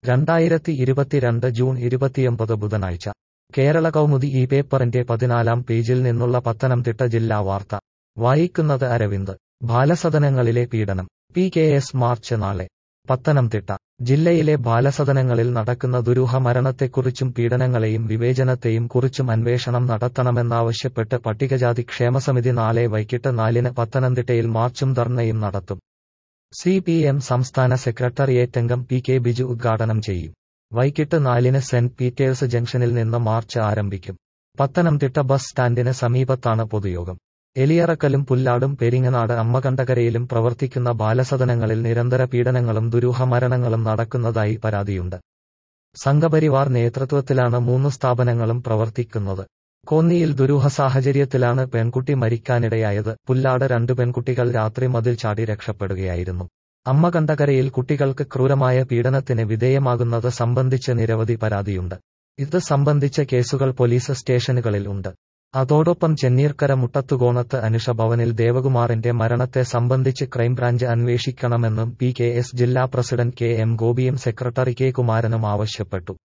2022 June 29 ബുധനാഴ്ച കേരള കൗമുദി ഈ പേപ്പറിന്റെ 14-ാം പേജിൽ നിന്നുള്ള പത്തനംതിട്ട ജില്ലാ വാർത്ത വായിക്കുന്നത് അരവിന്ദ്. ബാലസദനങ്ങളിലെ പീഡനം. PKS മാർച്ച് നാളെ. പത്തനംതിട്ട ജില്ലയിലെ ബാലസദനങ്ങളിൽ നടക്കുന്ന ദുരൂഹ മരണത്തെക്കുറിച്ചും പീഡനങ്ങളെയും വിവേചനത്തെയും കുറിച്ചും അന്വേഷണം നടത്തണമെന്നാവശ്യപ്പെട്ട് പട്ടികജാതി ക്ഷേമസമിതി നാളെ വൈകിട്ട് 4-ന് പത്തനംതിട്ടയിൽ മാർച്ചും ധർണയും നടത്തും. CPM സംസ്ഥാന സെക്രട്ടറിയേറ്റ് അംഗം PK ബിജു ഉദ്ഘാടനം ചെയ്യും. വൈകിട്ട് 4-ന് സെന്റ് പീറ്റേഴ്സ് ജംഗ്ഷനിൽ നിന്ന് മാർച്ച് ആരംഭിക്കും. പത്തനംതിട്ട ബസ് സ്റ്റാൻഡിന് സമീപത്താണ് പൊതുയോഗം. എലിയറക്കലും പുല്ലാടും പെരിങ്ങനാട് അമ്മകണ്ഠകരയിലും പ്രവർത്തിക്കുന്ന ബാലസദനങ്ങളിൽ നിരന്തര പീഡനങ്ങളും ദുരൂഹ മരണങ്ങളും നടക്കുന്നതായി പരാതിയുണ്ട്. സംഘപരിവാർ നേതൃത്വത്തിലാണ് 3 സ്ഥാപനങ്ങളും പ്രവർത്തിക്കുന്നത്. കോന്നിയിൽ ദുരൂഹ സാഹചര്യത്തിലാണ് പെൺകുട്ടി മരിക്കാനിടയായത്. പുല്ലാട് 2 പെൺകുട്ടികൾ രാത്രി മതിൽ ചാടി രക്ഷപ്പെടുകയായിരുന്നു. അമ്മകണ്ഠകരയിൽ കുട്ടികൾക്ക് ക്രൂരമായ പീഡനത്തിന് വിധേയമാകുന്നത് സംബന്ധിച്ച് നിരവധി പരാതിയുണ്ട്. ഇത് സംബന്ധിച്ച കേസുകൾ പോലീസ് സ്റ്റേഷനുകളിൽ ഉണ്ട്. അതോടൊപ്പം ചെന്നീർക്കര മുട്ടത്തുകോണത്ത് അനുഷ ഭവനിൽ ദേവകുമാറിന്റെ മരണത്തെ സംബന്ധിച്ച് ക്രൈംബ്രാഞ്ച് അന്വേഷിക്കണമെന്നും PKS ജില്ലാ പ്രസിഡന്റ് KM ഗോപിയും സെക്രട്ടറി K കുമാരനും ആവശ്യപ്പെട്ടു.